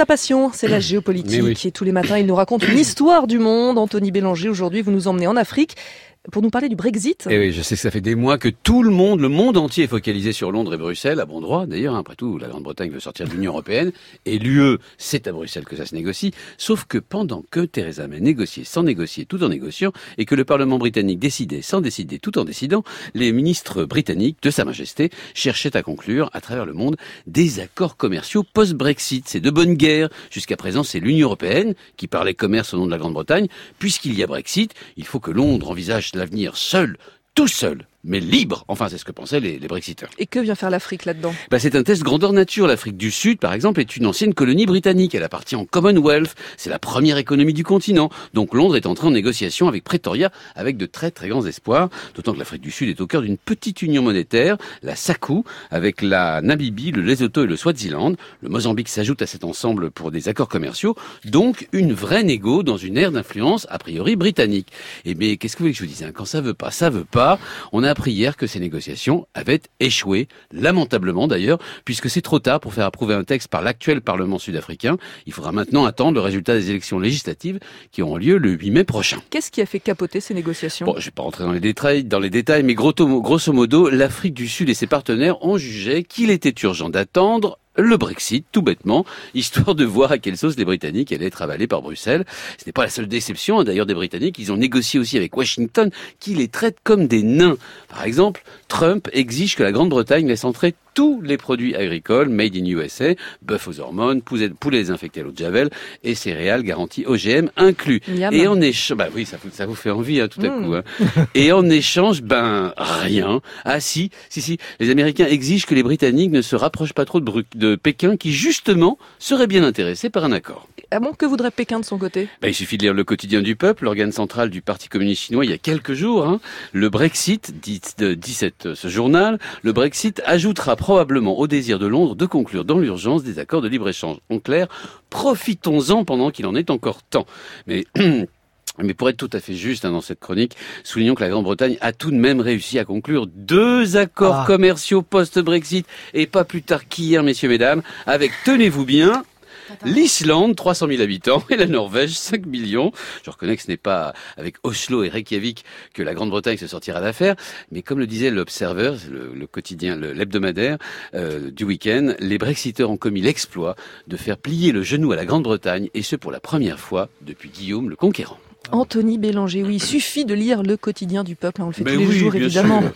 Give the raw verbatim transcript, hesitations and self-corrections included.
Sa passion, c'est la géopolitique. Oui. Et tous les matins, il nous raconte une histoire du monde. Anthony Bélanger, aujourd'hui, vous nous emmenez en Afrique pour nous parler du Brexit. Et oui, je sais que ça fait des mois que tout le monde, le monde entier est focalisé sur Londres et Bruxelles, à bon droit d'ailleurs. Après tout, la Grande-Bretagne veut sortir de l'Union européenne et l'U E, c'est à Bruxelles que ça se négocie. Sauf que pendant que Theresa May négociait sans négocier tout en négociant et que le Parlement britannique décidait sans décider tout en décidant, les ministres britanniques de Sa Majesté cherchaient à conclure à travers le monde des accords commerciaux post-Brexit. C'est de bonne guerre. Jusqu'à présent, c'est l'Union européenne qui parlait commerce au nom de la Grande-Bretagne. Puisqu'il y a Brexit, il faut que Londres envisage l'avenir seul, tout seul, mais libre. Enfin, c'est ce que pensaient les, les Brexiteurs. Et que vient faire l'Afrique là-dedans ? Bah, c'est un test grandeur nature. L'Afrique du Sud, par exemple, est une ancienne colonie britannique. Elle appartient au Commonwealth. C'est la première économie du continent. Donc Londres est entré en négociation avec Pretoria avec de très très grands espoirs. D'autant que l'Afrique du Sud est au cœur d'une petite union monétaire, la SACU, avec la Namibie, le Lesotho et le Swaziland. Le Mozambique s'ajoute à cet ensemble pour des accords commerciaux. Donc une vraie négo dans une ère d'influence a priori britannique. Et mais qu'est-ce que vous voulez que je vous dise, hein ? Quand ça veut pas, ça veut pas. On a appris hier que ces négociations avaient échoué, lamentablement d'ailleurs, puisque c'est trop tard pour faire approuver un texte par l'actuel Parlement sud-africain. Il faudra maintenant attendre le résultat des élections législatives qui auront lieu le huit mai prochain. Qu'est-ce qui a fait capoter ces négociations ? Bon, je vais pas rentrer dans les détails, dans les détails, mais grosso, grosso modo, l'Afrique du Sud et ses partenaires ont jugé qu'il était urgent d'attendre le Brexit, tout bêtement, histoire de voir à quelle sauce les Britanniques allaient être avalés par Bruxelles. Ce n'est pas la seule déception, hein, d'ailleurs, des Britanniques. Ils ont négocié aussi avec Washington, qui les traite comme des nains. Par exemple, Trump exige que la Grande-Bretagne laisse entrer tous les produits agricoles made in U S A, bœuf aux hormones, poulet désinfecté à l'eau de Javel et céréales garanties O G M inclus. Miam. Et en échange, bah oui, ça vous, ça vous fait envie, hein, tout à Mmh. coup. Hein. Et en échange, ben rien. Ah si, si, si. Les Américains exigent que les Britanniques ne se rapprochent pas trop de, Bru- de Pékin, qui justement serait bien intéressé par un accord. Ah bon, que voudrait Pékin de son côté ? Ben, il suffit de lire le Quotidien du Peuple, l'organe central du Parti communiste chinois, il y a quelques jours. Hein. Le Brexit, dit, de, dit cette, ce journal, le Brexit ajoutera probablement au désir de Londres de conclure dans l'urgence des accords de libre-échange. En clair, profitons-en pendant qu'il en est encore temps. Mais... Mais pour être tout à fait juste hein, dans cette chronique, soulignons que la Grande-Bretagne a tout de même réussi à conclure deux accords Ah. commerciaux post-Brexit, et pas plus tard qu'hier, messieurs, mesdames, avec, tenez-vous bien, l'Islande, trois cent mille habitants, et la Norvège, cinq millions. Je reconnais que ce n'est pas avec Oslo et Reykjavik que la Grande-Bretagne se sortira d'affaire, mais comme le disait l'Observer, le, le quotidien, le, l'hebdomadaire euh, du week-end, les Brexiteurs ont commis l'exploit de faire plier le genou à la Grande-Bretagne, et ce pour la première fois depuis Guillaume le Conquérant. Anthony Bélanger, oui, il suffit de lire le Quotidien du Peuple, hein, on le fait Mais tous les oui, jours bien évidemment. sûr.